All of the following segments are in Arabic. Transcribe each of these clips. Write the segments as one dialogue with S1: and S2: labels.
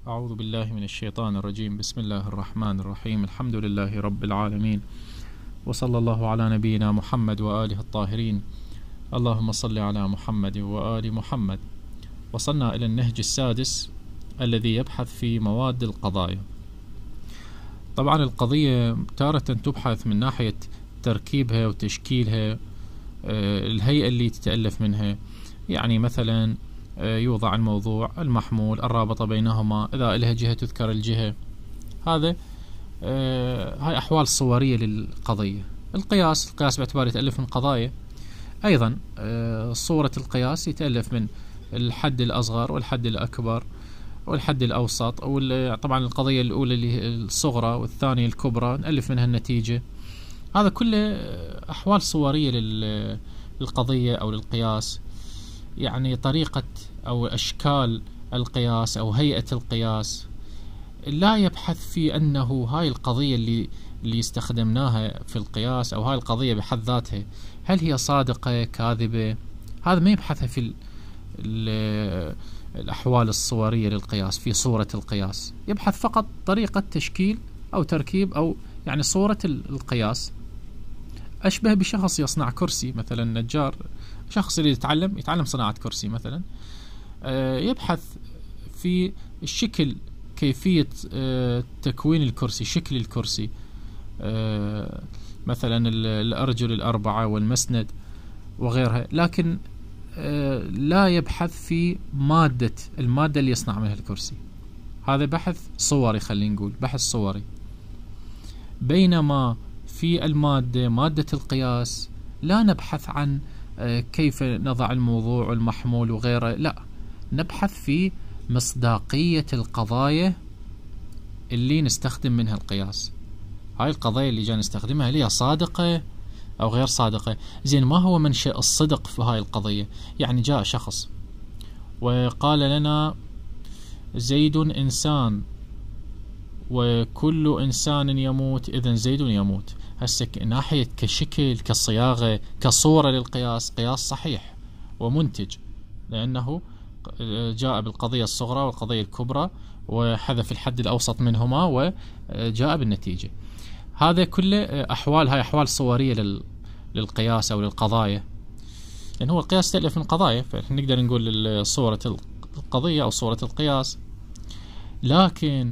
S1: أعوذ بالله من الشيطان الرجيم. بسم الله الرحمن الرحيم. الحمد لله رب العالمين، وصلى الله على نبينا محمد وآله الطاهرين. اللهم صل على محمد وآل محمد. وصلنا إلى النهج السادس الذي يبحث في مواد القضايا. طبعا القضية تارة تبحث من ناحية تركيبها وتشكيلها، الهيئة اللي تتألف منها، يعني مثلا يوضع الموضوع، المحمول، الرابطة بينهما، إذا لها جهة تذكر الجهة. هذا هاي أحوال صورية للقضية. القياس باعتبار يتألف من قضايا. أيضا صورة القياس يتألف من الحد الأصغر والحد الأكبر والحد الأوسط، طبعا القضية الأولى اللي هي الصغرى والثانية الكبرى نألف منها النتيجة. هذا كله أحوال صورية للقضية أو للقياس، يعني طريقة أو أشكال القياس أو هيئة القياس. لا يبحث في أنه هاي القضية اللي استخدمناها في القياس أو هاي القضية بحد ذاتها هل هي صادقة كاذبة. هذا ما يبحثها في الأحوال الصورية للقياس. في صورة القياس يبحث فقط طريقة تشكيل أو تركيب، أو يعني صورة القياس أشبه بشخص يصنع كرسي، مثلا نجار، شخص اللي يتعلم صناعة كرسي مثلا، يبحث في الشكل، كيفية تكوين الكرسي، شكل الكرسي، مثلا الأرجل الأربعة والمسند وغيرها، لكن لا يبحث في المادة اللي يصنع منها الكرسي. هذا بحث صوري، خلينا نقول بحث صوري. بينما في مادة القياس لا نبحث عن كيف نضع الموضوع والمحمول وغيره، لا، نبحث في مصداقية القضايا اللي نستخدم منها القياس. هاي القضايا اللي جاي نستخدمها هل هي صادقة أو غير صادقة. زين، ما هو منشأ الصدق في هاي القضية؟ يعني جاء شخص وقال لنا زيد إنسان وكل إنسان يموت، إذن زيد يموت. هسه ناحية كشكل، كصياغة، كصورة للقياس، قياس صحيح ومنتج، لأنه جاء بالقضية الصغرى والقضية الكبرى وحذف الحد الأوسط منهما وجاء بالنتيجة. هذا كله هاي أحوال صورية للقياس أو للقضايا، لأن هو القياس تألف من قضايا، فنقدر نقول صورة القضية أو صورة القياس. لكن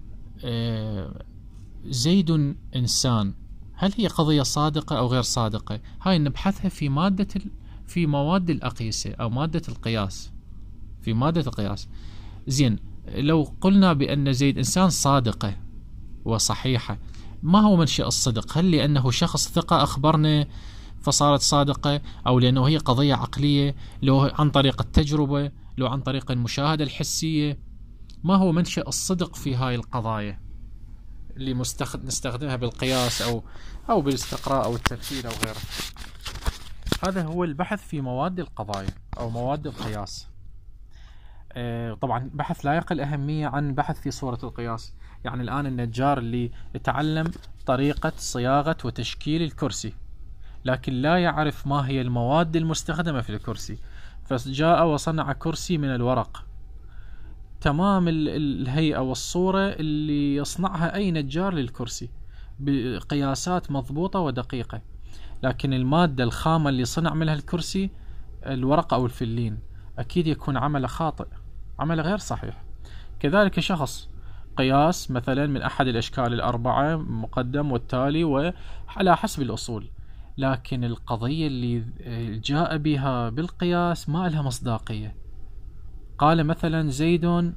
S1: زيد إنسان، هل هي قضية صادقة أو غير صادقة؟ هاي نبحثها في مواد الأقيسة أو مادة القياس، في مادة القياس. زين، لو قلنا بأن زيد إنسان صادقة وصحيحة، ما هو منشأ الصدق؟ هل لأنه شخص ثقة أخبرنا فصارت صادقة، أو لأنه هي قضية عقلية، لو عن طريق التجربة، لو عن طريق المشاهدة الحسية؟ ما هو منشأ الصدق في هاي القضايا اللي نستخدمها بالقياس أو بالاستقراء أو التمثيل أو غيره؟ هذا هو البحث في مواد القضايا أو مواد القياس. طبعا بحث لا يقل أهمية عن بحث في صورة القياس. يعني الآن النجار اللي يتعلم طريقة صياغة وتشكيل الكرسي، لكن لا يعرف ما هي المواد المستخدمة في الكرسي، فجاء وصنع كرسي من الورق، تمام الهيئة والصورة اللي يصنعها أي نجار للكرسي بقياسات مضبوطة ودقيقة، لكن المادة الخامة اللي صنع منها الكرسي، الورق أو الفلين، أكيد يكون عمله خاطئ، عمله غير صحيح. كذلك شخص قياس مثلا من أحد الأشكال الأربعة، مقدم والتالي وعلى حسب الأصول، لكن القضية اللي جاء بها بالقياس ما لها مصداقية. قال مثلا زيد،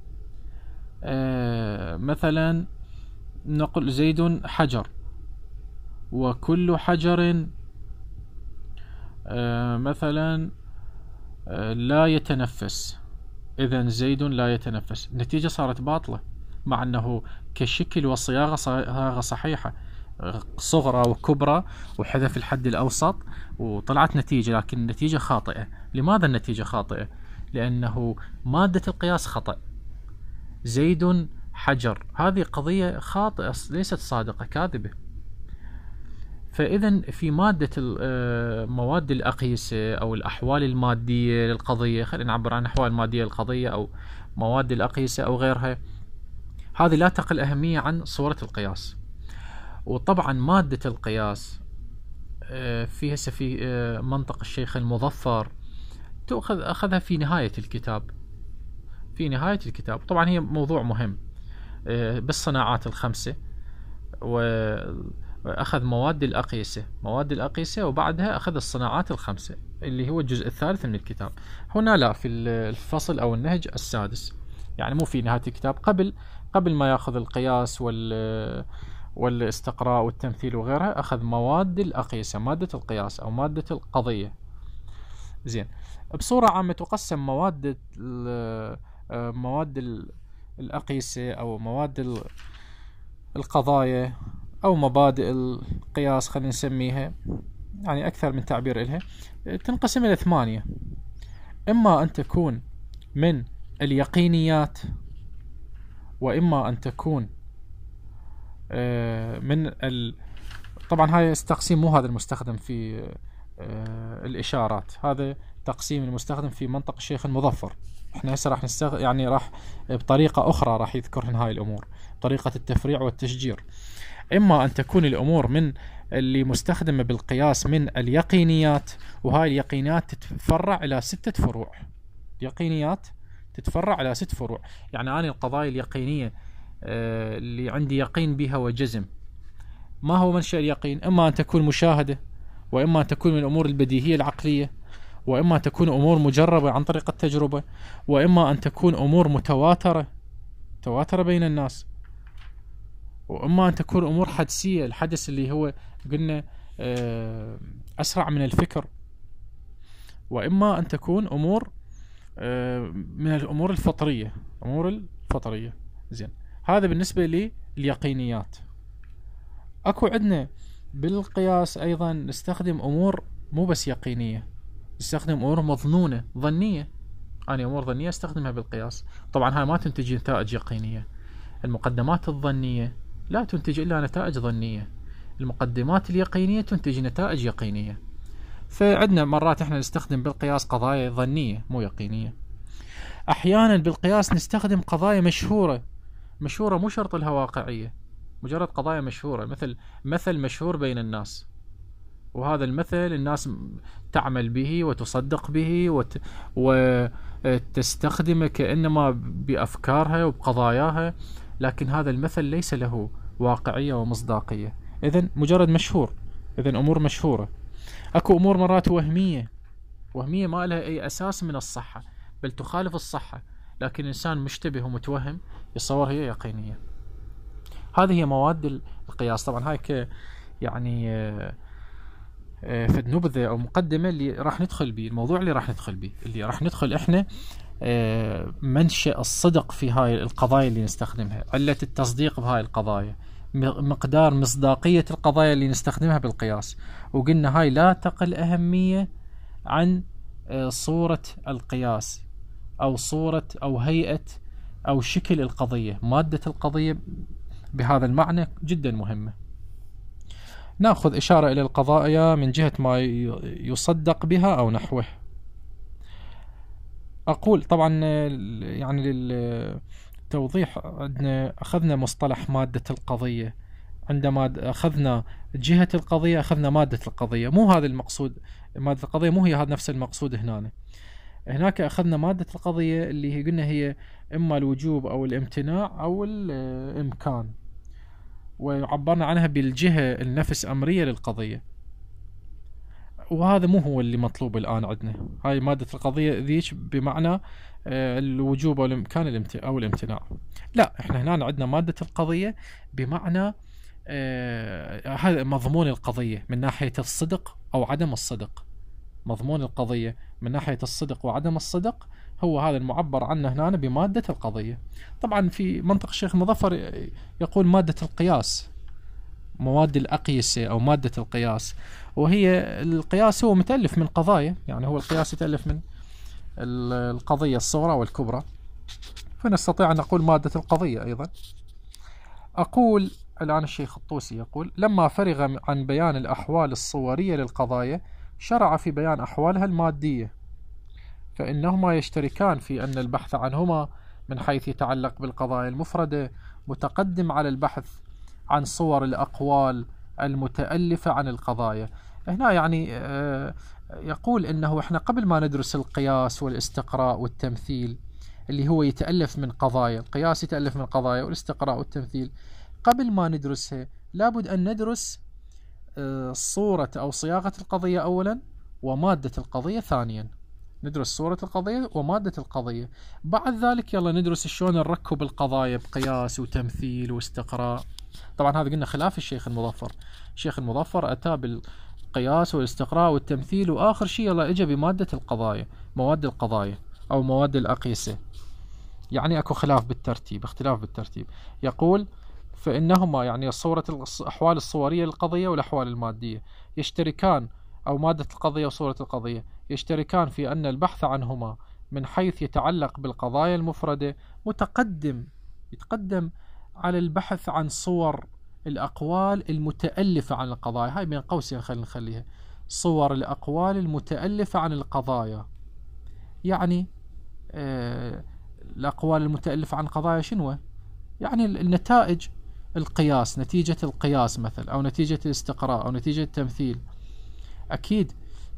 S1: مثلا نقول زيد حجر وكل حجر مثلا لا يتنفس، إذن زيد لا يتنفس. النتيجة صارت باطلة، مع أنه كشكل وصياغة صحيحة، صغرى وكبرى وحذف الحد الأوسط وطلعت نتيجة، لكن النتيجة خاطئة. لماذا النتيجة خاطئة؟ لأنه مادة القياس خطأ. زيد حجر، هذه قضية خاطئة، ليست صادقة، كاذبة. فإذا في مادة مواد الأقيسة أو الأحوال المادية للقضية، خلينا نعبر عن الأحوال المادية للقضية أو مواد الأقيسة أو غيرها، هذه لا تقل أهمية عن صورة القياس. وطبعا مادة القياس في منطق الشيخ المظفر أخذها في نهاية الكتاب، في نهاية الكتاب. طبعا هي موضوع مهم بالصناعات الخمسة، وأخذ مواد الأقيسة وبعدها أخذ الصناعات الخمسة اللي هو الجزء الثالث من الكتاب. هنا لا، في الفصل أو النهج السادس، يعني مو في نهاية الكتاب، قبل ما يأخذ القياس والاستقراء والتمثيل وغيرها، أخذ مواد الأقيسة، مادة القياس أو مادة القضية. زين، بصورة عامة تقسم مواد الأقيسة أو مواد القضايا أو مبادئ القياس، خلينا نسميها، يعني أكثر من تعبير إلها، تنقسم إلى 8. إما أن تكون من اليقينيات، وإما أن تكون من طبعا هاي التقسيم مو هذا المستخدم في الإشارات، هذا تقسيم المستخدم في منطق الشيخ المظفر. احنا هسه راح يعني راح بطريقة أخرى راح يذكرهن هاي الأمور، طريقة التفريع والتشجير. إما أن تكون الأمور من اللي مستخدمة بالقياس من اليقينيات، وهاي اليقينيات تتفرع إلى 6 فروع. يقينيات تتفرع إلى 6 فروع، يعني أنا القضايا اليقينية اللي عندي يقين بها وجزم، ما هو منشأ اليقين؟ إما أن تكون مشاهدة، وإما أن تكون من الأمور البديهية العقلية، وإما أن تكون أمور مجربة عن طريق التجربة، وإما أن تكون أمور متواترة بين الناس، وإما أن تكون أمور حدسية، الحدث اللي هو قلنا أسرع من الفكر، وإما أن تكون أمور من الأمور الفطرية، زين، هذا بالنسبة لليقينيات. أكو عندنا بالقياس أيضا نستخدم أمور مو بس يقينية، نستخدم أمور مظنونة ظنية. أنا أمور ظنية استخدمها بالقياس، طبعا هاي ما تنتج نتائج يقينية. المقدمات الظنية لا تنتج إلا نتائج ظنية، المقدمات اليقينية تنتج نتائج يقينية. فعندنا مرات احنا نستخدم بالقياس قضايا ظنية مو يقينية. أحيانا بالقياس نستخدم قضايا مشهورة مو شرط لها واقعية، مجرد قضايا مشهورة، مثل مشهور بين الناس، وهذا المثل الناس تعمل به وتصدق به وتستخدمه كأنما بأفكارها وبقضاياها، لكن هذا المثل ليس له واقعية ومصداقية، إذن مجرد مشهور، إذن أمور مشهورة. أكو أمور مرات وهمية ما لها أي أساس من الصحة، بل تخالف الصحة، لكن إنسان مشتبه ومتوهم يصور هي يقينية. هذه هي مواد القياس. طبعا هاي يعني في نبذة أو مقدمة اللي راح ندخل به، الموضوع اللي راح ندخل إحنا منشأ الصدق في هاي القضايا اللي نستخدمها، علة التصديق بهاي القضايا، مقدار مصداقية القضايا اللي نستخدمها بالقياس. وقلنا هاي لا تقل أهمية عن صورة القياس أو صورة أو هيئة أو شكل القضية، مادة القضية بهذا المعنى جدا مهمة. نأخذ إشارة إلى القضايا من جهة ما يصدق بها أو نحوه. أقول طبعا يعني للتوضيح، عندنا أخذنا مصطلح مادة القضية، عندما أخذنا جهة القضية أخذنا مادة القضية، مو هذا المقصود. مادة القضية مو هي هذا نفس المقصود هناك أخذنا مادة القضية اللي هي قلنا هي إما الوجوب أو الامتناع أو الإمكان، وعبرنا عنها بالجهة النفس أمرية للقضية، وهذا مو هو اللي مطلوب الآن عندنا. هاي مادة القضية ذيك بمعنى الوجوب أو الإمكان أو الامتناع. لا، إحنا هنا عندنا مادة القضية بمعنى هذا مضمون القضية من ناحية الصدق أو عدم الصدق. مضمون القضية من ناحية الصدق وعدم الصدق هو هذا المعبر عنه هنا بمادة القضية. طبعا في منطق الشيخ المظفر يقول مادة القياس، مواد الأقيسة أو مادة القياس، وهي القياس هو متألف من قضايا، يعني هو القياس يتألف من القضية الصغرى والكبرى، فنستطيع أن نقول مادة القضية. أيضا أقول
S2: الآن الشيخ الطوسي يقول: لما فرغ عن بيان الأحوال الصورية للقضايا شرع في بيان أحوالها المادية، فإنهما يشتركان في أن البحث عنهما من حيث يتعلق بالقضايا المفردة متقدم على البحث عن صور الأقوال المتألفة عن القضايا. هنا يعني يقول إنه إحنا قبل ما ندرس القياس والاستقراء والتمثيل اللي هو يتألف من قضايا، القياس يتألف من قضايا والاستقراء والتمثيل، قبل ما ندرسها لابد أن ندرس صورة أو صياغة القضية أولا ومادة القضية ثانيا. ندرس صورة القضية ومادة القضية، بعد ذلك يلا ندرس شلون نركب القضايا بقياس وتمثيل واستقراء. طبعا هذا قلنا خلاف الشيخ المظفر. الشيخ المظفر أتى بالقياس والاستقراء والتمثيل، وآخر شيء يلا إجا بمادة القضايا، مواد القضايا أو مواد الأقيسة. يعني أكو خلاف بالترتيب، اختلاف بالترتيب. يقول: فإنهما يعني صورة الأحوال الصورية للقضية والأحوال المادية يشتركان، أو مادة القضية وصورة القضية يشتركان في أن البحث عنهما من حيث يتعلق بالقضايا المفردة يتقدم على البحث عن صور الأقوال المتألفة عن القضايا. هاي بين قوسين خلينا نخليها صور الأقوال المتألفة عن القضايا. يعني الأقوال المتألفة عن القضايا شنو؟ يعني النتائج، القياس، نتيجة القياس مثلا، أو نتيجة الاستقراء، أو نتيجة التمثيل. أكيد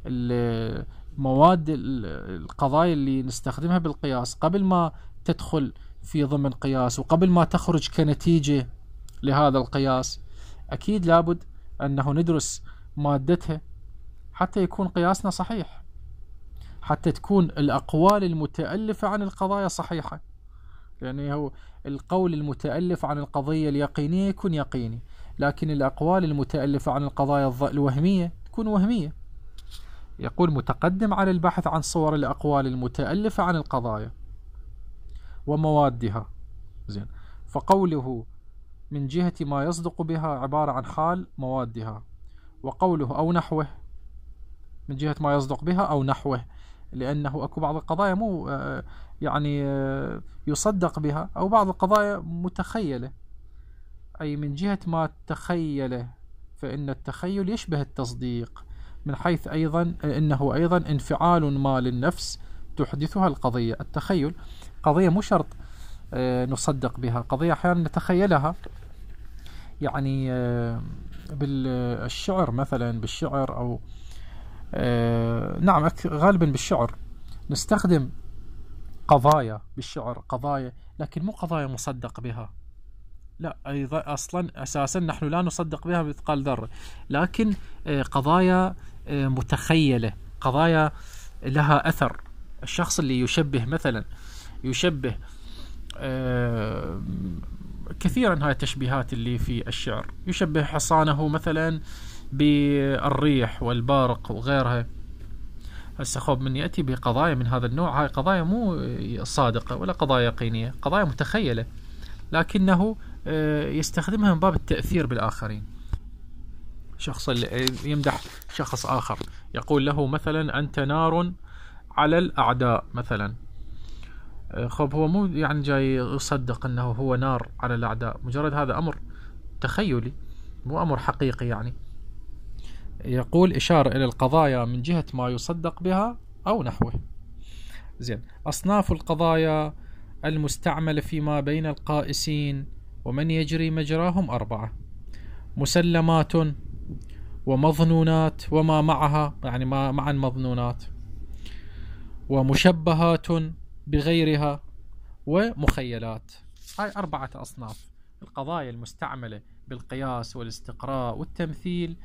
S2: مواد القضايا اللي نستخدمها بالقياس قبل ما تدخل في ضمن قياس وقبل ما تخرج كنتيجة لهذا القياس، أكيد لابد أنه ندرس مادتها حتى يكون قياسنا صحيح، حتى تكون الأقوال المتألفة عن القضايا صحيحة. يعني هو القول المتألف عن القضية اليقينية يكون يقيني، لكن الأقوال المتألفة عن القضايا الوهمية تكون وهمية. يقول: متقدم على البحث عن صور الأقوال المتألفة عن القضايا وموادها. زين. فقوله من جهة ما يصدق بها عبارة عن حال موادها، وقوله أو نحوه من جهة ما يصدق بها أو نحوه، لأنه أكو بعض القضايا مو يعني يصدق بها، أو بعض القضايا متخيلة، أي من جهة ما تخيله، فإن التخيل يشبه التصديق، من حيث أيضا إنه أيضا انفعال ما للنفس تحدثها القضية. التخيل قضية مو شرط نصدق بها، قضية أحيانا نتخيلها. يعني بالشعر مثلا، بالشعر أو نعم غالبا بالشعر نستخدم قضايا بالشعر، قضايا، لكن مو قضايا مصدق بها، لا، أيضا أصلا أساسا نحن لا نصدق بها بمثقال ذرة، لكن قضايا متخيلة، قضايا لها أثر. الشخص اللي يشبه مثلا، يشبه كثيرا هاي التشبيهات اللي في الشعر، يشبه حصانه مثلا بالريح والبارق وغيرها. هسه خوب من يأتي بقضايا من هذا النوع، هاي قضايا مو صادقة ولا قضايا يقينية، قضايا متخيلة، لكنه يستخدمها من باب التأثير بالآخرين. شخص يمدح شخص آخر، يقول له مثلا أنت نار على الأعداء مثلا. خب هو مو يعني جاي يصدق أنه هو نار على الأعداء، مجرد هذا أمر تخيلي مو أمر حقيقي. يعني يقول إشارة إلى القضايا من جهة ما يصدق بها أو نحوه. زين. أصناف القضايا المستعملة فيما بين القائسين ومن يجري مجراهم 4: مسلمات، ومظنونات وما معها، يعني ما مع المظنونات، ومشبهات بغيرها، ومخيلات. هاي 4 أصناف القضايا المستعملة بالقياس والاستقراء والتمثيل.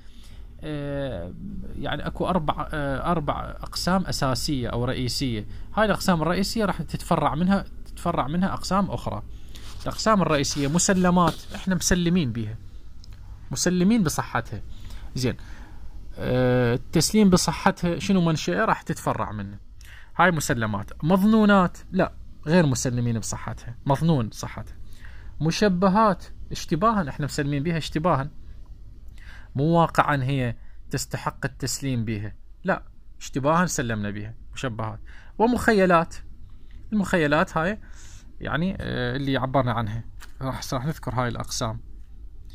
S2: يعني أكو 4 أقسام أساسية أو رئيسية. هاي الأقسام الرئيسية راح تتفرع منها أقسام أخرى. الأقسام الرئيسية مسلمات، إحنا مسلمين بها، مسلمين بصحتها. زين. التسليم بصحتها شنو منشأه؟ راح تتفرع منه، هاي مسلمات. مظنونات لا، غير مسلمين بصحتها، مظنون صحتها. مشبهات اشتباها، احنا مسلمين بها اشتباها، مو واقعا هي تستحق التسليم بها، لا، اشتباها سلمنا بها، مشبهات. ومخيلات، المخيلات هاي يعني اللي عبرنا عنها، راح نذكر هاي الأقسام.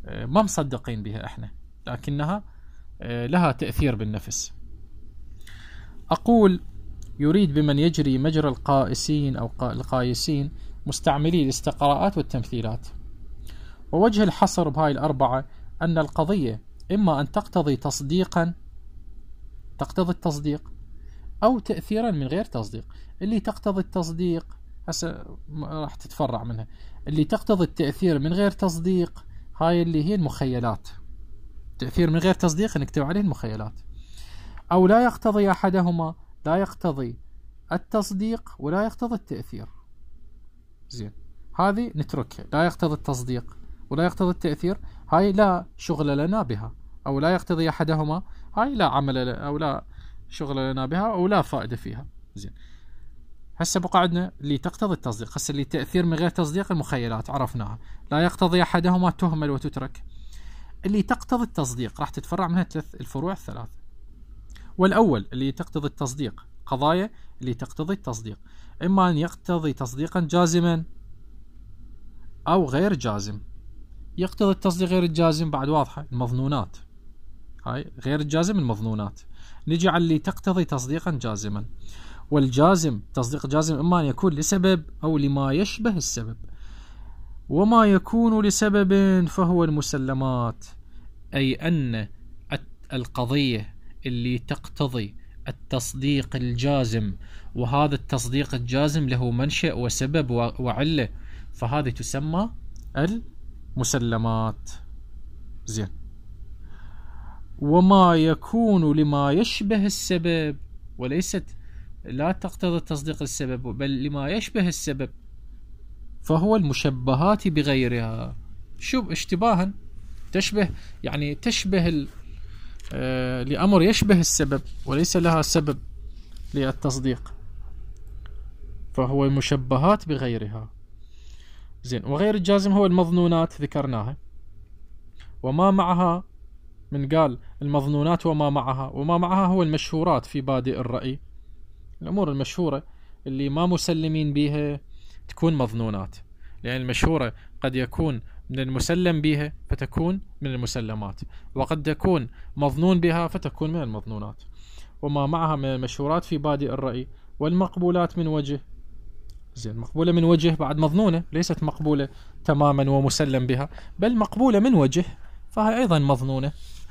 S1: ما مصدقين بها احنا، لكنها لها تأثير بالنفس. أقول يريد بمن يجري مجرى القائسين أو القايسين مستعملي الاستقراءات والتمثيلات. ووجه الحصر بهاي الأربعة أن القضية إما أن تقتضي تصديقا، تقتضي التصديق، أو تأثيرا من غير تصديق. اللي تقتضي التصديق هسه راح تتفرع منها. اللي تقتضي التأثير من غير تصديق هاي اللي هي المخيلات. تأثير من غير تصديق نكتب عليه المخيلات. أو لا يقتضي أحدهما، لا يقتضي التصديق ولا يقتضي التأثير. زين، هذه نتركها. لا يقتضي التصديق ولا يقتضي التأثير، هاي لا شغل لنا بها. أو لا يقتضي أحدهما، هاي لا عمل أو لا شغل لنا بها أو لا فائدة فيها. زين، هسه بقى عندنا اللي تقتضي التصديق. هسه اللي تأثير من غير تصديق المخيلات عرفناها. لا يقتضي أحدهما تهمل وتترك. اللي تقتضي التصديق راح تتفرع منها الفروع الثلاث. والأول اللي تقتضي التصديق قضايا اللي تقتضي التصديق، إما أن يقتضي تصديقا جازما أو غير جازم. يقتضي التصديق غير الجازم بعد واضحة، المظنونات. هاي غير الجازم المظنونات. نجي على اللي تقتضي تصديقا جازما. والجازم تصديق جازم إما أن يكون لسبب أو لما يشبه السبب. وما يكون لسبب فهو المسلمات، أي أن القضية اللي تقتضي التصديق الجازم، وهذا التصديق الجازم له منشأ وسبب وعلة، فهذه تسمى المسلمات. زين، وما يكون لما يشبه السبب، وليست لا تقتضي تصديق السبب بل لما يشبه السبب، فهو المشبهات بغيرها. شو اشتباها؟ تشبه يعني تشبه لأمر يشبه السبب وليس لها سبب للتصديق، فهو المشبهات بغيرها. زين، وغير الجازم هو المظنونات ذكرناها، وما معها من قال المظنونات وما معها هو المشهورات في بادئ الرأي. الأمور المشهورة اللي ما مسلمين بها تكون مظنونات، لأن المشهورة قد يكون من المسلم بها فتكون من المسلمات، وقد تكون مظنون بها فتكون من المظنونات. وما معها من المشهورات في بادئ الرأي. والمقبولات من وجه. زين، مقبولة من وجه بعد مظنونة، ليست مقبولة تماما ومسلم بها، بل مقبولة من وجه، فهي أيضا مظنونة.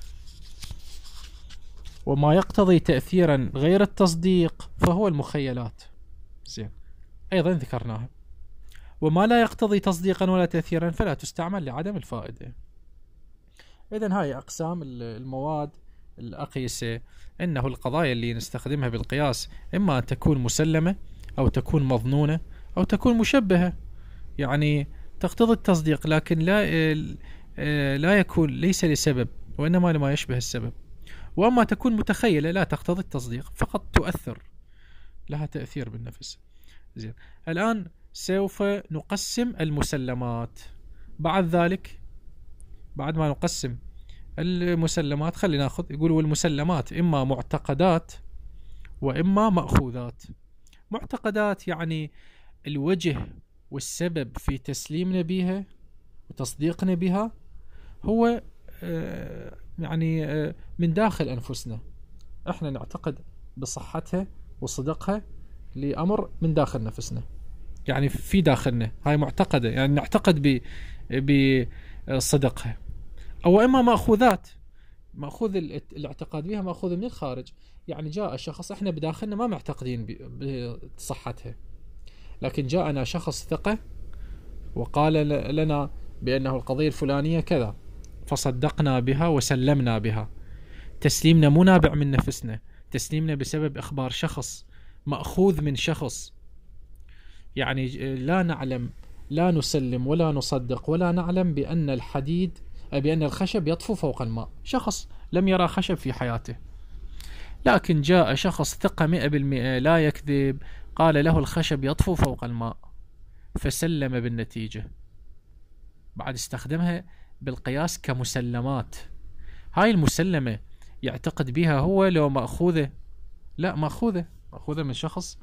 S1: وما يقتضي تأثيرا غير التصديق فهو المخيلات. زين، أيضا ذكرناها. وما لا يقتضي تصديقا ولا تأثيرا فلا تستعمل لعدم الفائدة. إذن هاي أقسام المواد الأقيسة. إنه القضايا اللي نستخدمها بالقياس إما أن تكون مسلمة أو تكون مظنونة أو تكون مشبهة، يعني تقتضي التصديق لكن لا يكون ليس لسبب وإنما لما يشبه السبب. وأما تكون متخيلة لا تقتضي التصديق فقط تؤثر، لها تأثير بالنفس. زين، الآن سوف نقسم المسلمات. بعد ذلك بعد ما نقسم المسلمات خلينا ناخذ، يقولوا المسلمات إما معتقدات وإما مأخوذات. معتقدات يعني الوجه والسبب في تسليمنا بها وتصديقنا بها هو يعني من داخل أنفسنا، احنا نعتقد بصحتها وصدقها لأمر من داخل نفسنا، يعني في داخلنا، هاي معتقدة يعني نعتقد بصدقها. أو إما مأخوذات، مأخوذ الاعتقاد بها مأخوذ من الخارج، يعني جاء شخص احنا بداخلنا ما معتقدين بصحتها، لكن جاءنا شخص ثقة وقال لنا بأنه القضية الفلانية كذا، فصدقنا بها وسلمنا بها. تسليمنا مو نابع من نفسنا، تسليمنا بسبب إخبار شخص مأخوذ من شخص، يعني لا نعلم، لا نسلم ولا نصدق ولا نعلم بأن الخشب يطفو فوق الماء. شخص لم يرى خشب في حياته، لكن جاء شخص ثقة 100% لا يكذب قال له الخشب يطفو فوق الماء، فسلم بالنتيجة، بعد استخدمها بالقياس كمسلمات. هاي المسلمة يعتقد بها هو لو مأخوذة؟ لا، مأخوذة من شخص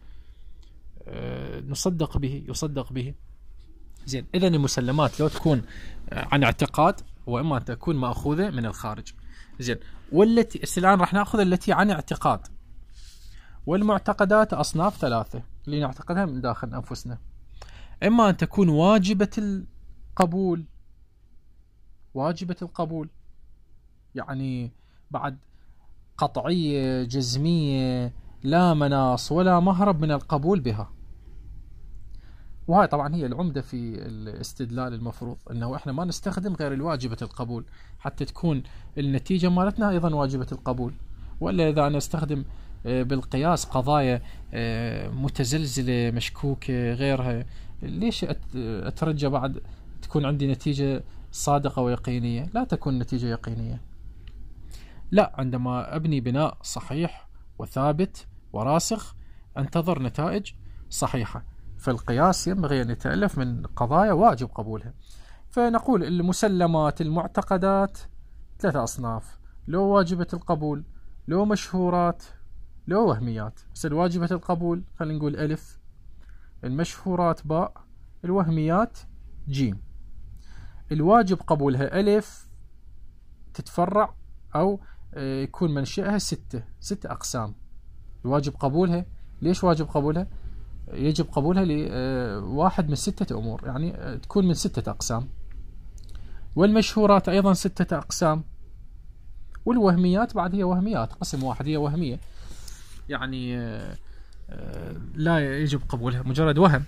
S1: يصدق به. زين، إذن المسلمات لو تكون عن اعتقاد
S2: وإما أن تكون مأخوذة من الخارج. زين، والتي الآن راح نأخذ التي عن اعتقاد. والمعتقدات أصناف ثلاثة اللي نعتقدها من داخل أنفسنا. إما أن تكون واجبة القبول، واجبة القبول يعني بعد قطعية جزمية لا مناص ولا مهرب من القبول بها. وهاي طبعا هي العمدة في الاستدلال المفروض، أنه إحنا ما نستخدم غير الواجبة القبول حتى تكون النتيجة مالتنا أيضا واجبة القبول. ولا إذا أنا استخدم بالقياس قضايا متزلزلة مشكوكة غيرها، ليش أترجى بعد تكون عندي نتيجة صادقة ويقينية؟ لا تكون نتيجة يقينية. لا، عندما أبني بناء صحيح وثابت وراسخ أنتظر نتائج صحيحة. فالقياس ينبغي أن يتألف من قضايا واجب قبولها. فنقول المسلمات المعتقدات ثلاثة أصناف: لو واجبة القبول، لو مشهورات، لو وهميات. بس الواجبة القبول خلينا نقول ألف، المشهورات باء، الوهميات جيم. الواجب قبولها ألف تتفرع أو يكون منشأها ستة أقسام. الواجب قبولها، ليش واجب قبولها؟ يجب قبولها لواحد من 6 أمور، يعني تكون من 6 أقسام. والمشهورات أيضا 6 أقسام. والوهميات بعد هي وهميات، قسم واحد هي وهمية، يعني لا يجب قبولها، مجرد وهم.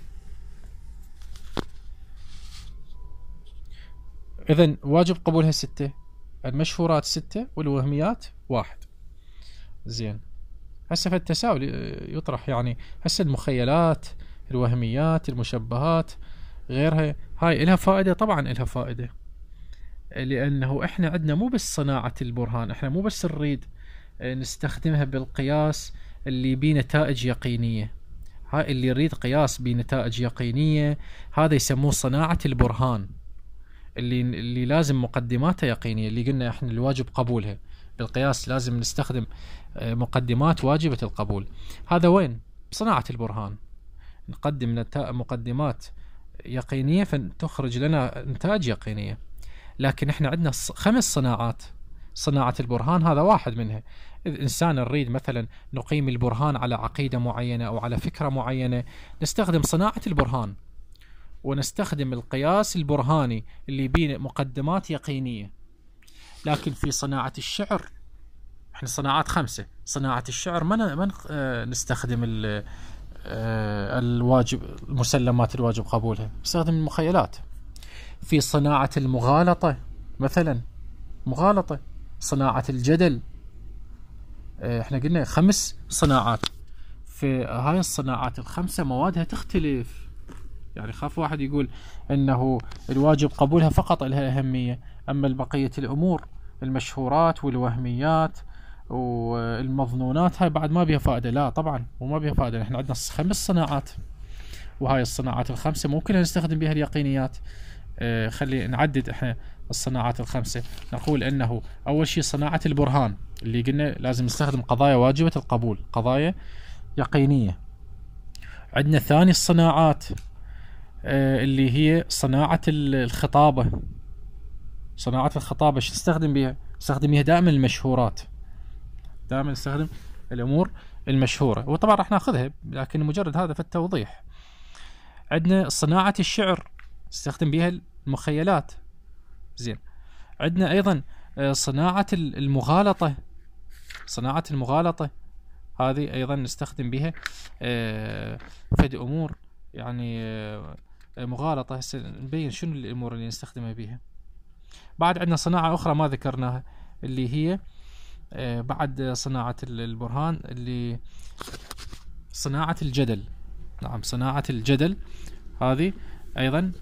S2: إذن واجب قبولها 6، المشهورات 6، والوهميات 1. زين، هسه في التساؤل يطرح يعني هسه المخيلات، الوهميات، المشبهات غيرها، هاي إلها فائدة؟ طبعا إلها فائدة، لأنه إحنا عندنا مو بس صناعة البرهان، إحنا مو بس نريد نستخدمها بالقياس اللي بيه نتائج يقينية. هاي اللي يريد قياس بنتائج يقينية هذا يسموه صناعة البرهان، اللي لازم مقدماتها يقينية، اللي قلنا إحنا الواجب قبولها بالقياس لازم نستخدم مقدمات واجبة القبول. هذا وين؟ بصناعة البرهان نقدم مقدمات يقينية فتخرج لنا نتائج يقينية. لكن احنا عندنا 5 صناعات. صناعة البرهان هذا واحد منها. إذا إنسان نريد مثلا نقيم البرهان على عقيدة معينة أو على فكرة معينة، نستخدم صناعة البرهان ونستخدم القياس البرهاني اللي بين مقدمات يقينية. لكن في صناعة الشعر احنا صناعات 5. صناعة الشعر ما نستخدم الواجب مسلمات الواجب قبولها، نستخدم المخيلات. في صناعة المغالطة مثلا، مغالطة، صناعة الجدل، احنا قلنا 5 صناعات. في هاي الصناعات ال5 موادها تختلف، يعني خاف واحد يقول انه الواجب قبولها فقط لها أهمية، اما البقية الامور المشهورات والوهميات والمظنونات هاي بعد ما بيها فائدة. لا طبعا وما بيها فائدة، احنا عندنا 5 صناعات، وهاي الصناعات ال5 مو كلها نستخدم بها اليقينيات. خلي نعدد احنا الصناعات ال5. نقول انه اول شيء صناعة البرهان اللي قلنا لازم نستخدم قضايا واجبة القبول، قضايا يقينية. عندنا ثاني الصناعات اللي هي صناعة الخطابة. صناعة الخطابة شو نستخدم بها؟ نستخدم بها دائما المشهورات، دائما نستخدم الامور المشهورة، وطبعا راح ناخذها لكن مجرد هذا في التوضيح. عندنا صناعة الشعر نستخدم بها المخيلات. زين، عندنا ايضا صناعة المغالطة. صناعة المغالطة هذه ايضا نستخدم بها فد امور، يعني مغالطة. هسه نبين شنو الامور اللي نستخدمها بها. بعد عندنا صناعة اخرى ما ذكرناها اللي هي بعد صناعة البرهان، اللي صناعة الجدل. نعم، صناعة الجدل هذه ايضا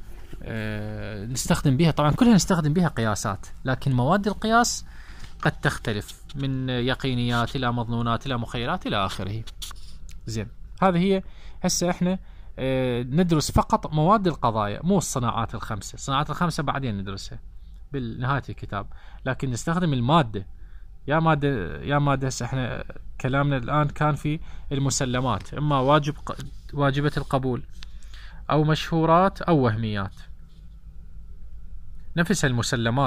S2: نستخدم بها، طبعا كلها نستخدم بها قياسات، لكن مواد القياس قد تختلف من يقينيات الى مظنونات الى مخيلات الى اخره. زين، هذه هي هسه احنا ندرس فقط مواد القضايا، مو الصناعات ال5. الصناعات ال5 بعدين ندرسها بالنهاية الكتاب، لكن نستخدم المادة. يا مادة هسه احنا كلامنا الآن كان في المسلمات، اما واجبة القبول او مشهورات او وهميات. نفس المسلمات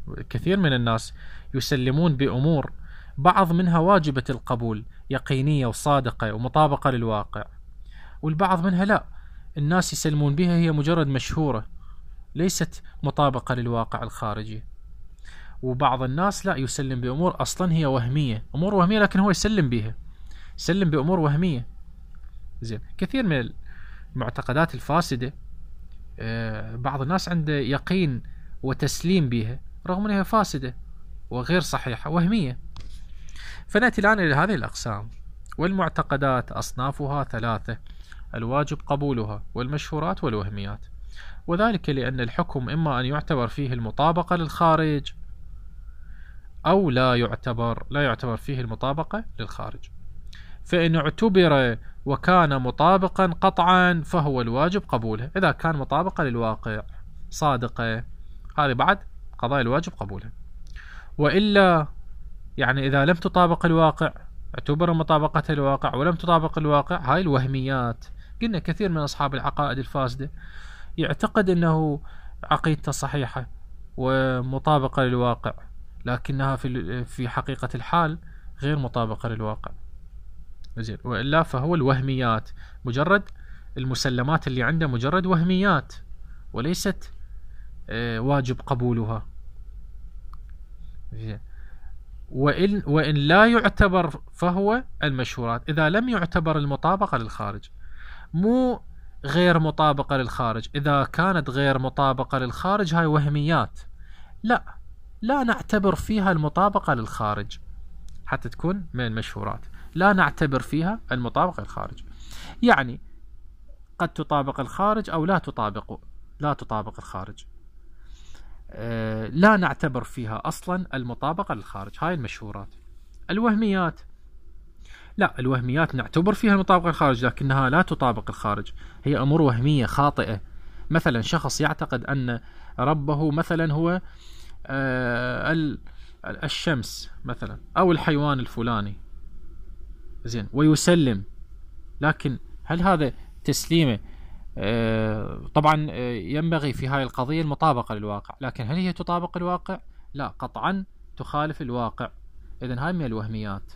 S2: كثير من الناس يسلمون بأمور بعض منها واجبة القبول، يقينية وصادقة ومطابقة للواقع، والبعض منها لا، الناس يسلمون بها هي مجرد مشهورة ليست مطابقة للواقع الخارجي. وبعض الناس لا، يسلم بأمور أصلا هي وهمية، أمور وهمية لكن هو يسلم بها، يسلم بأمور وهمية. زين، كثير من المعتقدات الفاسدة بعض الناس عنده يقين وتسليم بها رغم أنها فاسدة وغير صحيحة وهمية. فنأتي الآن إلى هذه الأقسام. والمعتقدات أصنافها ثلاثة: الواجب قبولها، والمشهورات، والوهميات. وذلك لأن الحكم إما أن يعتبر فيه المطابقة للخارج أو لا يعتبر فيه المطابقة للخارج. فإن اعتبر وكان مطابقا قطعا فهو الواجب قبوله، إذا كان مطابقة للواقع صادقة، هذه بعد قضايا الواجب قبوله. وإلا يعني إذا لم تطابق الواقع، اعتبر مطابقة الواقع ولم تطابق الواقع، هاي الوهميات. قلنا كثير من أصحاب العقائد الفاسدة يعتقد أنه عقيدته صحيحة ومطابقة للواقع، لكنها في حقيقة الحال غير مطابقة للواقع. زين، وإلا فهو الوهميات، مجرد المسلمات اللي عنده مجرد وهميات وليست واجب قبولها. زين، وإن لا يعتبر فهو المشهورات. إذا لم يعتبر المطابقة للخارج، مو غير مطابقة للخارج، إذا كانت غير مطابقة للخارج هاي وهميات، لا نعتبر فيها المطابقة للخارج حتى تكون من المشهورات. لا نعتبر فيها المطابقة للخارج، يعني قد تطابق الخارج أو لا تطابق الخارج، لا نعتبر فيها أصلا المطابقة للخارج. هاي المشهورات. الوهميات لا، الوهميات نعتبر فيها المطابقة للخارج لكنها لا تطابق الخارج، هي أمور وهمية خاطئة. مثلا شخص يعتقد أن ربه مثلا هو الشمس مثلا أو الحيوان الفلاني، زين، ويسلم، لكن هل هذا تسليمه؟ طبعا ينبغي في هاي القضية المطابقة للواقع، لكن هل هي تطابق الواقع؟ لا، قطعا تخالف الواقع. إذن هاي من الوهميات.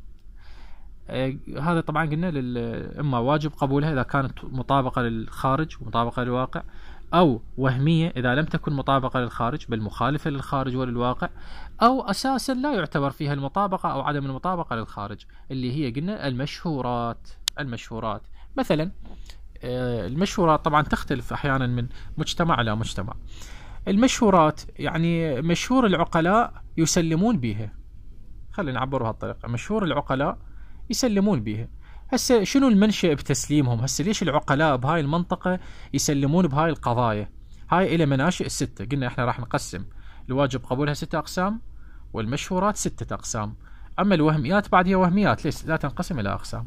S2: هذا طبعا قلنا إما واجب قبولها إذا كانت مطابقة للخارج ومطابقة للواقع، أو وهمية إذا لم تكن مطابقة للخارج بل مخالفة للخارج وللواقع، أو أساسا لا يعتبر فيها المطابقة أو عدم المطابقة للخارج، اللي هي قلنا المشهورات. مثلا المشهورات طبعا تختلف أحيانا من مجتمع إلى مجتمع. المشهورات يعني مشهور العقلاء يسلمون بها، خلينا نعبرها بهالطريقة، مشهور العقلاء يسلمون بها. هسه شنو المنشأ بتسليمهم؟ هسه ليش العقلاء بهاي المنطقة يسلمون بهاي القضايا؟ هاي إلى مناشئ 6. قلنا إحنا راح نقسم الواجب قبولها 6 أقسام، والمشهورات 6 أقسام. أما الوهميات بعد هي وهميات، ليش لا تنقسم إلى أقسام.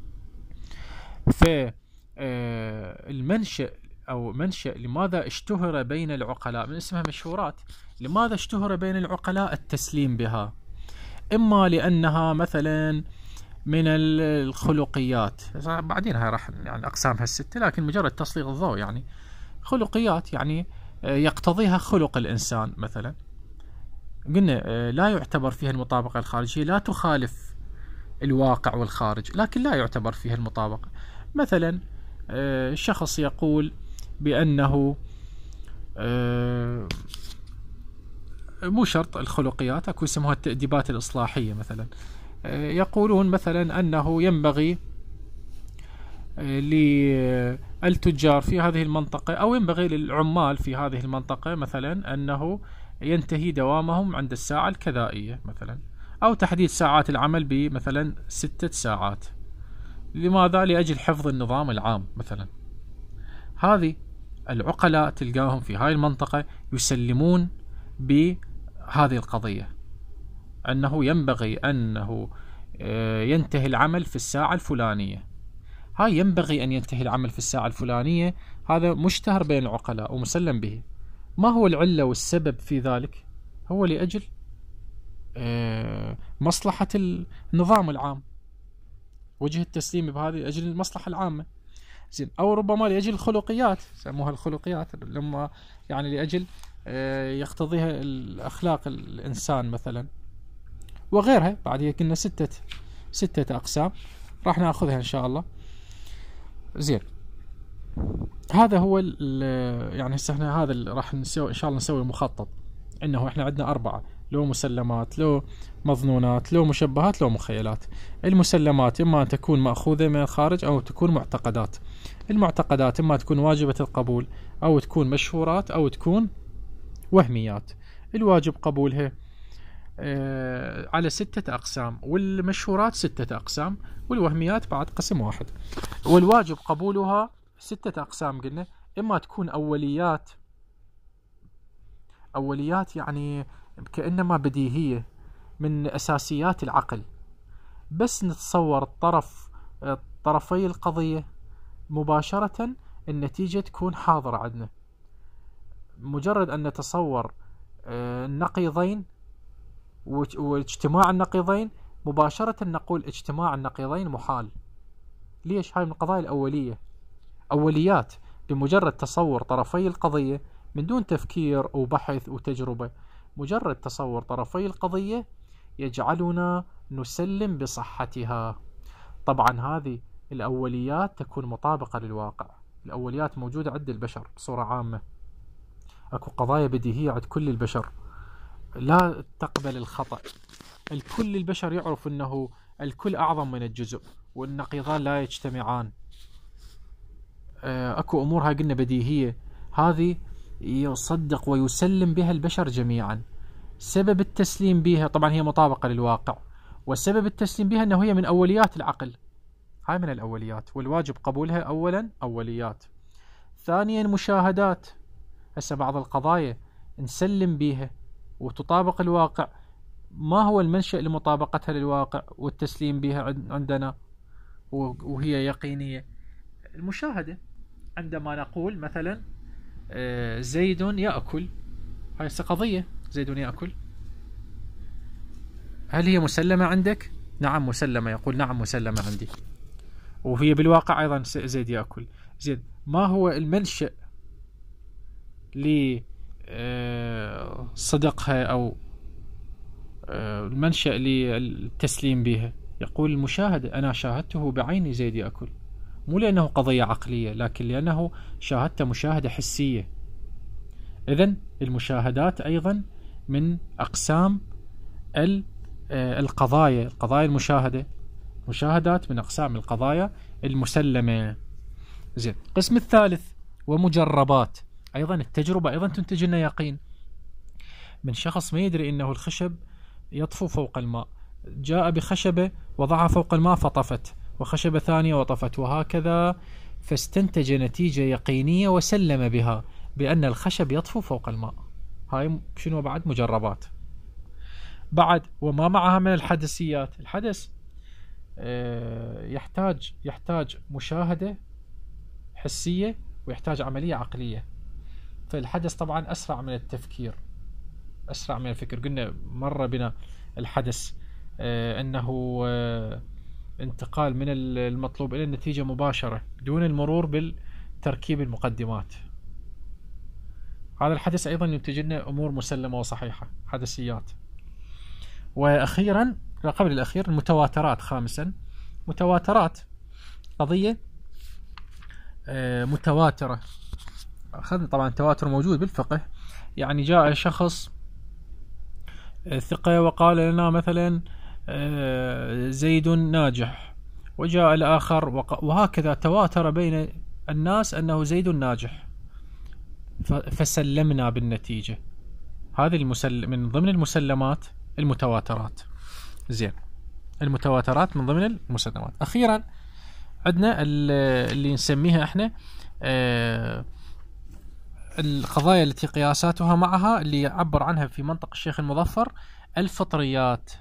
S2: المنشأ أو منشأ لماذا اشتهر بين العقلاء من اسمها مشهورات، لماذا اشتهر بين العقلاء التسليم بها؟ إما لأنها مثلا من الخلقيات، بعدين هاي راح يعني أقسامها 6، لكن مجرد تسليط الضوء، يعني خلقيات يعني يقتضيها خلق الإنسان. مثلا قلنا لا يعتبر فيها المطابقة الخارجية، لا تخالف الواقع والخارج، لكن لا يعتبر فيها المطابقة. مثلا شخص يقول بأنه مو شرط الخلقيات، أكو يسموها التأديبات الإصلاحية. مثلا يقولون مثلا أنه ينبغي للتجار في هذه المنطقة أو ينبغي للعمال في هذه المنطقة مثلا أنه ينتهي دوامهم عند الساعة الكذائية مثلا، أو تحديد ساعات العمل بمثلا 6 ساعات. لماذا؟ لأجل حفظ النظام العام مثلا. هذه العقلاء تلقاهم في هاي المنطقة يسلمون بهذه القضية، أنه ينبغي أنه ينتهي العمل في الساعة الفلانية. هاي ينبغي أن ينتهي العمل في الساعة الفلانية، هذا مشتهر بين العقلاء ومسلم به. ما هو العلة والسبب في ذلك؟ هو لأجل مصلحة النظام العام، وجه التسليم بهذه أجل المصلحة العامة. زين. أو ربما لأجل الخلقيات، سموها الخلقيات، لما يعني لأجل يقتضيها الأخلاق الإنسان مثلا، وغيرها. بعد هي كنا ستة أقسام راح نأخذها إن شاء الله. زين، هذا هو يعني هسه احنا هذا راح نسوي إن شاء الله، نسوي مخطط إنه احنا عندنا 4: لو مسلمات، لو مظنونات، لو مشبهات، لو مخيلات. المسلمات إما أن تكون مأخوذة من الخارج أو تكون معتقدات. المعتقدات إما تكون واجبة القبول أو تكون مشهورات أو تكون وهميات. الواجب قبولها على 6 أقسام، والمشهورات 6 أقسام، والوهميات بعد قسم واحد. والواجب قبولها 6 أقسام قلنا: إما تكون أوليات يعني كأنما بديهية من أساسيات العقل، بس نتصور طرفي القضية مباشرة النتيجة تكون حاضرة عندنا. مجرد أن نتصور النقيضين واجتماع النقيضين مباشرة نقول اجتماع النقيضين محال. ليش؟ هاي من القضايا الأولية، أوليات. بمجرد تصور طرفي القضية من دون تفكير وبحث وتجربة، مجرد تصور طرفي القضية يجعلنا نسلم بصحتها. طبعا هذه الأوليات تكون مطابقة للواقع. الأوليات موجودة عند البشر بصورة عامة، أكو قضايا بديهية عند كل البشر لا تقبل الخطأ. الكل البشر يعرف أنه الكل أعظم من الجزء، والنقيضان لا يجتمعان. أكو أمور هاي قلنا بديهية، هذه يصدق ويسلم بها البشر جميعا. سبب التسليم بها طبعا هي مطابقة للواقع، وسبب التسليم بها أنه هي من أوليات العقل. هاي من الأوليات، والواجب قبولها أولا أوليات. ثانيا مشاهدات. هسه بعض القضايا نسلم بها وتطابق الواقع. ما هو المنشأ لمطابقتها للواقع والتسليم بها عندنا وهي يقينية؟ المشاهدة. عندما نقول مثلا زيد يأكل، هاي قضية، زيد يأكل، هل هي مسلمة عندك؟ نعم مسلمة. يقول نعم مسلمة عندي، وهي بالواقع أيضا زيد يأكل. زيد، ما هو المنشأ لصدقها أو المنشأ للتسليم بها؟ يقول المشاهدة، أنا شاهدته بعيني زيد يأكل، مو لأنه قضية عقلية، لكن لأنه شاهدت مشاهدة حسية. إذن المشاهدات أيضا من أقسام القضايا المشاهدة. مشاهدات من أقسام القضايا المسلمة. زين. القسم الثالث ومجربات. أيضا التجربة أيضا تنتج لنا يقين. من شخص ما يدري أنه الخشب يطفو فوق الماء، جاء بخشبة وضعها فوق الماء فطفت، وخشبة ثانية وطفت، وهكذا، فاستنتج نتيجة يقينية وسلم بها بأن الخشب يطفو فوق الماء. هاي شنو بعد؟ مجربات. بعد وما معها من الحدسيات. الحدث يحتاج مشاهدة حسية ويحتاج عملية عقلية. فالحدث طبعا أسرع من التفكير، أسرع من الفكر. قلنا مر بنا الحدث أنه انتقال من المطلوب إلى النتيجة مباشرة دون المرور بالتركيب المقدمات. هذا الحدث أيضا ينتج لنا أمور مسلمة وصحيحة، حدثيات. وأخيرا قبل الأخير المتواترات. خامسا متواترات، قضية متواترة. أخذنا طبعا التواتر موجود بالفقه، يعني جاء شخص ثقة وقال لنا مثلا زيد ناجح، وجاء الآخر وهكذا تواتر بين الناس أنه زيد ناجح، فسلمنا بالنتيجة. هذه من ضمن المسلمات المتواترات. زين، المتواترات من ضمن المسلمات. أخيرا عندنا اللي نسميها احنا القضايا التي قياساتها معها، اللي يعبر عنها في منطق الشيخ المظفر الفطريات.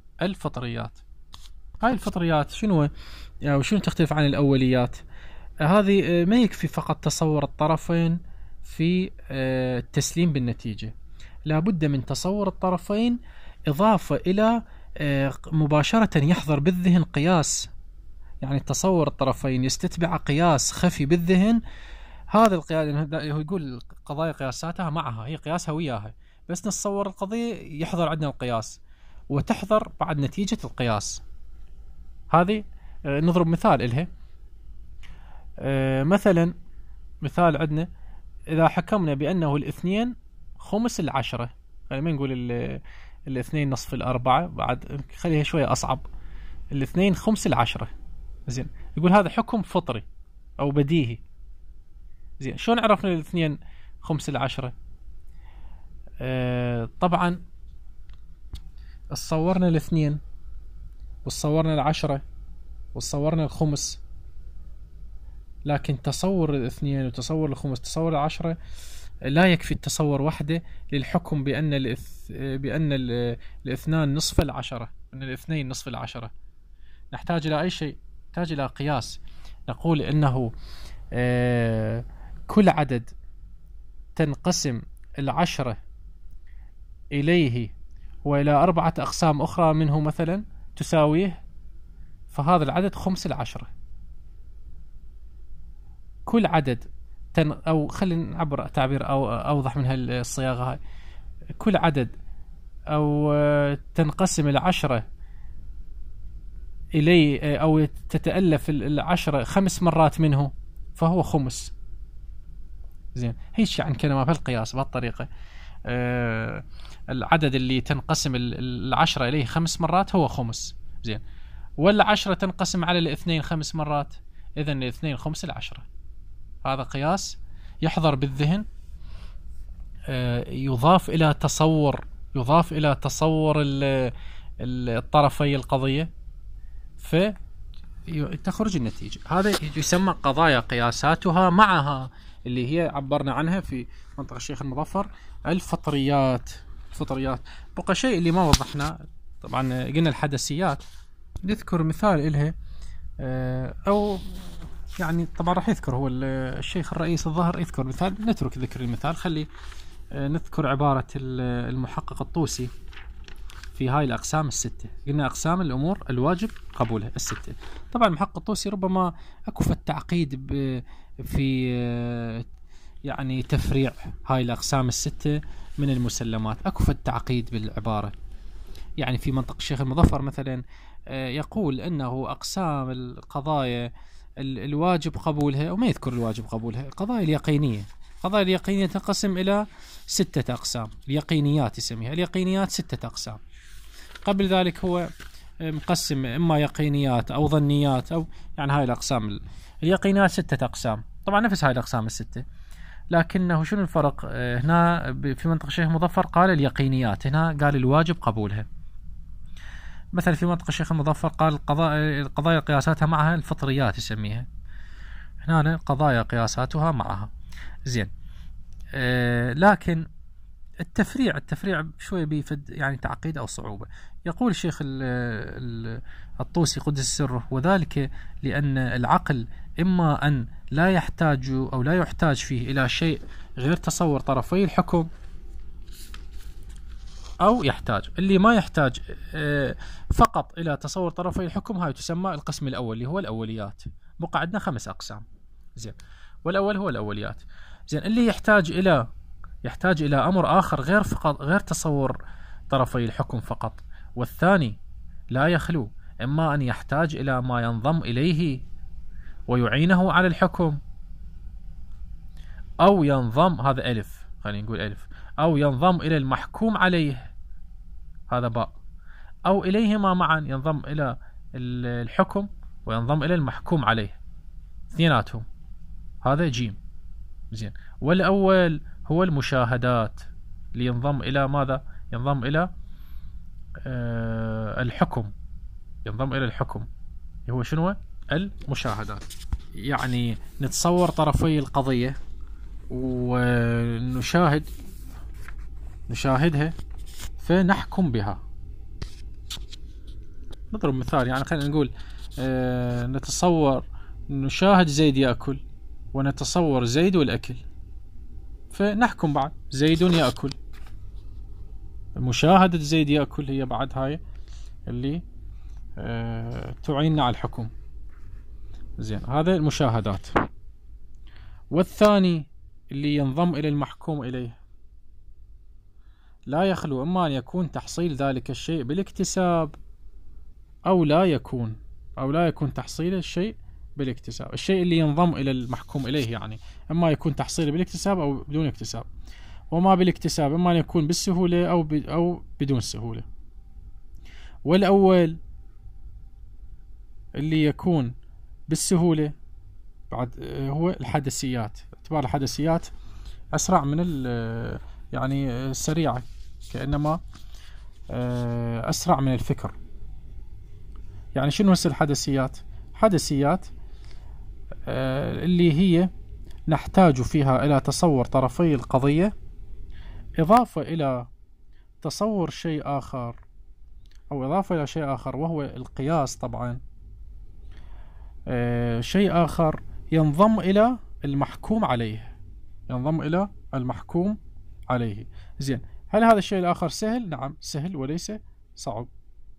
S2: هاي الفطريات شنو يعني شنو تختلف عن الأوليات؟ هذه ما يكفي فقط تصور الطرفين في التسليم بالنتيجة، لابد من تصور الطرفين إضافة إلى مباشرة يحضر بالذهن قياس يعني تصور الطرفين يستتبع قياس خفي بالذهن. هذا القياس هو يقول القضايا قياساتها معها، هي قياسها وياها، بس نتصور القضية يحضر عندنا القياس وتحضر بعد نتيجة القياس. هذه نضرب مثال إلها. مثلا مثال عندنا إذا حكمنا بأنه الاثنين خمس العشرة، يعني ما نقول الاثنين نصف الأربعة، بعد خليها شوية أصعب، الاثنين خمس العشرة. زين، يقول هذا حكم فطري أو بديهي. زين، شلون عرفنا الاثنين خمس العشرة؟ طبعا صورنا الاثنين وصورنا العشرة وصورنا الخمس، لكن تصور الاثنين وتصور الخمس وتصور العشرة لا يكفي التصور وحده للحكم بأن الاثنان نصف العشرة، أن الاثنين نصف العشرة. نحتاج إلى أي شيء؟ نحتاج إلى قياس. نقول إنه كل عدد تنقسم العشرة إليه وإلى 4 أقسام أخرى منه مثلا تساويه، فهذا العدد خمس العشرة. كل عدد أو خلينا نعبر تعبير أو أوضح من هالصياغة هاي، كل عدد أو تنقسم العشرة إليه أو تتألف العشرة 5 مرات منه فهو خمس. زين، هيش يعني كلمة بالقياس بهالطريقة. العدد اللي تنقسم العشرة إليه 5 مرات هو خمس. زين، ولا 10 تنقسم على الاثنين 5 مرات، إذن الاثنين خمس العشرة. هذا قياس يحضر بالذهن، يضاف إلى تصور الطرفي القضية، فتخرج النتيجة. هذا يسمى قضايا قياساتها معها، اللي هي عبرنا عنها في منطقة الشيخ المظفر الفطريات. بقى شيء اللي ما وضحنا، طبعا قلنا الحدثيات، نذكر مثال إلها، أو يعني طبعا راح يذكر هو الشيخ الرئيس الظاهر يذكر مثال، نترك ذكر المثال، خلي نذكر عبارة المحقق الطوسي في هاي الأقسام الستة. قلنا أقسام الأمور الواجب قبولها الستة. طبعا المحقق الطوسي ربما أكف التعقيد في يعني تفريع هاي الأقسام الستة من المسلمات، أكف التعقيد بالعبارة. يعني في منطق الشيخ المظفر مثلا يقول أنه أقسام القضايا الواجب قبولها، وما يذكر الواجب قبولها، القضايا اليقينية. القضايا اليقينية تنقسم إلى 6 أقسام، اليقينيات يسميها، اليقينيات 6 أقسام. قبل ذلك هو مقسم إما يقينيات أو ظنيات، أو يعني هاي الأقسام اليقينيات 6 أقسام. طبعا نفس هاي الأقسام الستة، لكنه شنو الفرق؟ هنا في منطقة الشيخ المظفر قال اليقينيات، هنا قال الواجب قبولها. مثلا في منطقة الشيخ المظفر قال القضايا قياساتها معها الفطريات يسميها، هنا القضايا قياساتها معها. زين، لكن التفريع شوية بيفد يعني تعقيد أو صعوبة. يقول الشيخ الطوسي قدس سره: وذلك لأن العقل إما أن لا يحتاج أو لا يحتاج فيه إلى شيء غير تصور طرفي الحكم، أو يحتاج. اللي ما يحتاج فقط إلى تصور طرفي الحكم هاي تسمى القسم الأول اللي هو الأوليات. بقى عندنا 5 أقسام. زين، والأول هو الأوليات. زين، اللي يحتاج إلى أمر آخر غير تصور طرفي الحكم فقط. والثاني لا يخلو إما أن يحتاج إلى ما ينضم إليه ويعينه على الحكم، أو ينضم، هذا ألف، خلينا نقول ألف، أو ينضم إلى المحكوم عليه، هذا باء، أو إليهما معا، ينضم إلى الحكم وينضم إلى المحكوم عليه، اثنيناتهم، هذا جيم. زين، والأول هو المشاهدات، لينضم إلى ماذا؟ ينضم إلى الحكم، ينضم إلى الحكم هو شنو؟ المشاهدات. يعني نتصور طرفي القضية ونشاهدها فنحكم بها. نضرب مثال، يعني خلينا نقول نشاهد زيد يأكل، ونتصور زيد والأكل، فنحكم بعد زيد يأكل. مشاهدة زيد يأكل هي بعد هاي اللي تعيننا على الحكم. زين، هذا المشاهدات. والثاني اللي ينضم إلى المحكوم إليه لا يخلو إما أن يكون تحصيل ذلك الشيء بالاكتساب أو لا يكون تحصيل الشيء بالاكتساب. الشيء اللي ينضم إلى المحكوم إليه يعني إما يكون تحصيله بالاكتساب أو بدون اكتساب. وما بالاكتساب إما أن يكون بالسهولة أو بدون سهولة. والأول اللي يكون بالسهولة بعد هو الحدثيات. اعتبار الحدثيات أسرع من يعني سريعة، كأنما أسرع من الفكر. يعني شنو هسه الحدثيات؟ حدثيات اللي هي نحتاج فيها إلى تصور طرفي القضية إضافة إلى تصور شيء آخر، أو إضافة إلى شيء آخر وهو القياس. طبعا شيء آخر ينضم إلى المحكوم عليه. زين، هل هذا الشيء الآخر سهل؟ نعم سهل وليس صعب.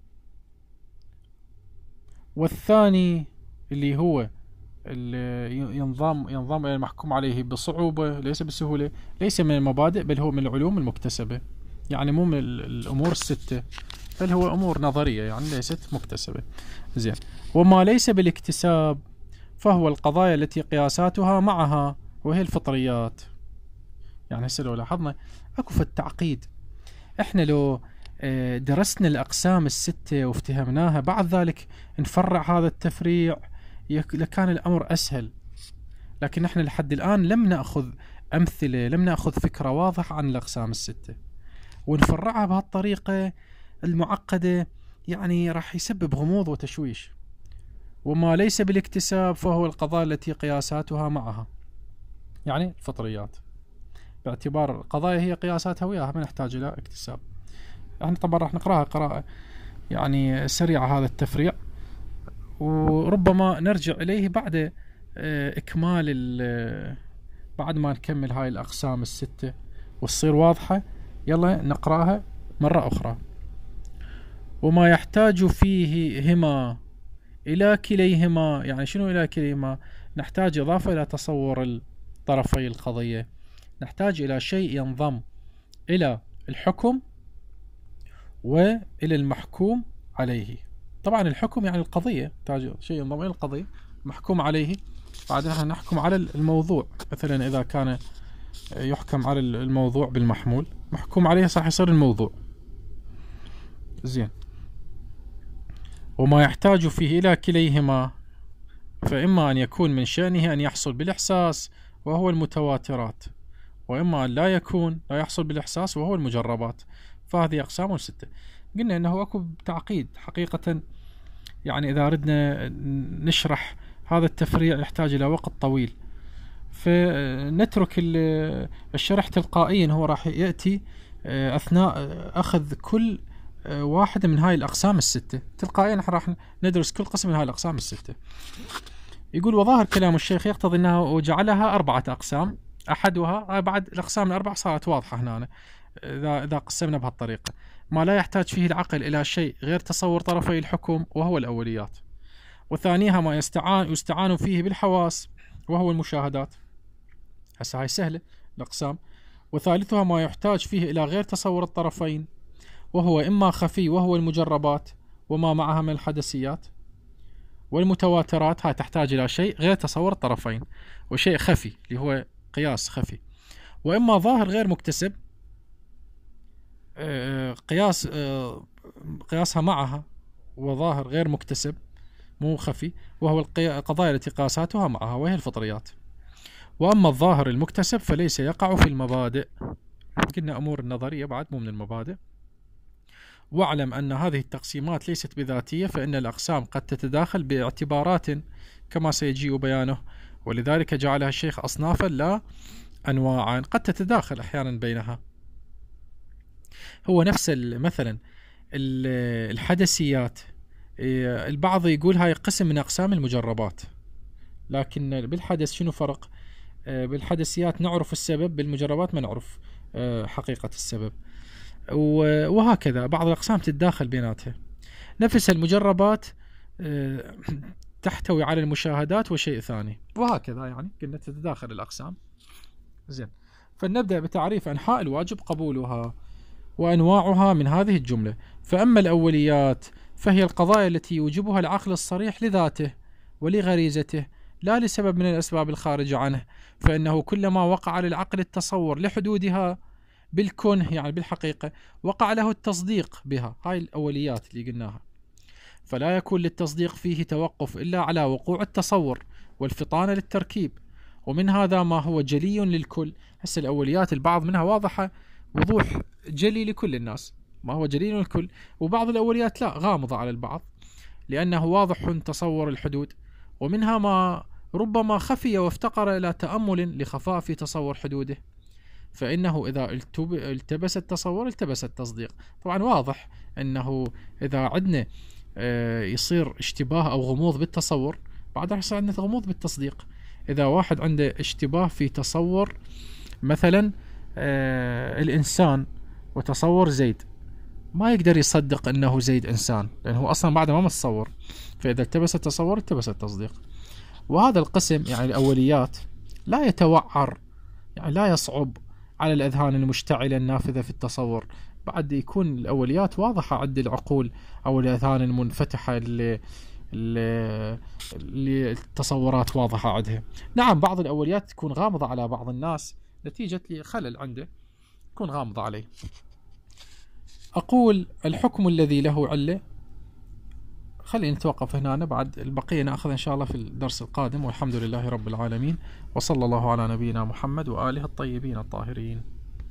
S2: والثاني اللي هو اللي ينضم إلى المحكوم عليه بصعوبة ليس بسهولة، ليس من المبادئ بل هو من العلوم المكتسبة، يعني مو من الأمور الستة بل هو أمور نظرية يعني ليست مكتسبة. زين، وما ليس بالاكتساب فهو القضايا التي قياساتها معها وهي الفطريات. يعني هسه لو لاحظنا اكو في التعقيد، احنا لو درسنا الأقسام الستة وافتهمناها بعد ذلك نفرع هذا التفريع لكان الأمر أسهل. لكن احنا لحد الآن لم نأخذ أمثلة، لم نأخذ فكرة واضحة عن الأقسام الستة ونفرعها بهالطريقة المعقدة، يعني راح يسبب غموض وتشويش. وما ليس بالاكتساب فهو القضايا التي قياساتها معها، يعني الفطريات، باعتبار القضايا هي قياساتها وياها ما نحتاج إلى اكتساب. احنا طبعا راح نقراها قراءة يعني سريعة هذا التفريع، وربما نرجع إليه بعد إكمال بعد ما نكمل هاي الأقسام الستة وتصير واضحة. يلا نقراها مرة أخرى. وما يحتاج فيهما إلى كليهما، يعني شنو إلى كليهما؟ نحتاج إضافة إلى تصور طرفي القضية، نحتاج إلى شيء ينضم إلى الحكم وإلى المحكوم عليه. طبعا الحكم يعني القضية، نحتاج شيء ينضم إلى القضية محكوم عليه. بعدها نحكم على الموضوع، مثلا إذا كان يحكم على الموضوع بالمحمول محكوم عليه صح يصير الموضوع. زين، وما يحتاج فيه إلى كليهما فإما أن يكون من شأنه أن يحصل بالإحساس وهو المتواترات، وإما أن لا يحصل بالإحساس وهو المجربات. فهذه أقسام ستة. قلنا أنه أكو تعقيد حقيقة، يعني إذا أردنا نشرح هذا التفريع يحتاج إلى وقت طويل، فنترك الشرح تلقائيا، هو راح يأتي أثناء أخذ كل واحدة من هاي الأقسام الستة تلقائيا. راح ندرس كل قسم من هاي الأقسام الستة. يقول: وظاهر كلام الشيخ يقتضي أنه جعلها 4 أقسام، أحدها بعد الأقسام الأربع صارت واضحة هنا إذا قسمنا بهالطريقة. ما لا يحتاج فيه العقل إلى شيء غير تصور طرفي الحكم وهو الأوليات. وثانيها ما يستعان فيه بالحواس وهو المشاهدات. هسه هاي سهلة الأقسام. وثالثها ما يحتاج فيه إلى غير تصور الطرفين وهو إما خفي وهو المجربات وما معها من الحدثيات. والمتواترات هاي تحتاج إلى شيء غير تصور الطرفين وشيء خفي اللي هو قياس خفي. وإما ظاهر غير مكتسب، قياسها معها وظاهر غير مكتسب مو خفي، وهو القضايا التي قياساتها معها وهي الفطريات. وأما الظاهر المكتسب فليس يقع في المبادئ. قلنا أمور النظرية بعد مو من المبادئ. واعلم أن هذه التقسيمات ليست بذاتية، فإن الأقسام قد تتداخل باعتبارات كما سيجيء بيانه، ولذلك جعلها الشيخ أصنافا لا أنواعا قد تتداخل أحيانا بينها. هو نفس مثلا الحدثيات، البعض يقول هاي قسم من أقسام المجربات، لكن بالحدث شنو فرق؟ بالحدثيات نعرف السبب، بالمجربات ما نعرف حقيقة السبب، وهكذا بعض الأقسام تتداخل بيناتها. نفس المجربات تحتوي على المشاهدات وشيء ثاني، وهكذا يعني قلنا تتداخل الأقسام. زين، فلنبدأ بتعريف أنحاء الواجب قبولها وأنواعها من هذه الجملة. فأما الأوليات فهي القضايا التي يوجبها العقل الصريح لذاته ولغريزته لا لسبب من الأسباب الخارجة عنه، فإنه كلما وقع للعقل التصور لحدودها بالكونه يعني بالحقيقة وقع له التصديق بها. هاي الأوليات اللي قلناها، فلا يكون للتصديق فيه توقف إلا على وقوع التصور والفطانة للتركيب، ومن هذا ما هو جلي للكل. هسه الأوليات البعض منها واضحة وضوح جلي لكل الناس، ما هو جلي للكل، وبعض الأوليات لا، غامضة على البعض لأنه واضح تصور الحدود، ومنها ما ربما خفي وافتقر إلى تأمل لخفاء في تصور حدوده، فإنه إذا التبس التصور التبس التصديق. طبعا واضح أنه إذا عندنا يصير اشتباه أو غموض بالتصور بعد راح يصير عندنا غموض بالتصديق. إذا واحد عنده اشتباه في تصور مثلا الإنسان وتصور زيد، ما يقدر يصدق أنه زيد إنسان لأنه أصلا بعد ما متصور، فإذا التبس التصور التبس التصديق. وهذا القسم يعني الأوليات لا يتوعر، يعني لا يصعب على الأذهان المشتعلة النافذة في التصور، بعد يكون الأوليات واضحة عند العقول أو الأذهان المنفتحة التصورات واضحة عندها. نعم بعض الأوليات تكون غامضة على بعض الناس نتيجة لخلل عنده تكون غامضة عليه. أقول الحكم الذي له علة. خلينا نتوقف هنا، بعد البقية نأخذ إن شاء الله في الدرس القادم، والحمد لله رب العالمين، وصلى الله على نبينا محمد وآله الطيبين الطاهرين.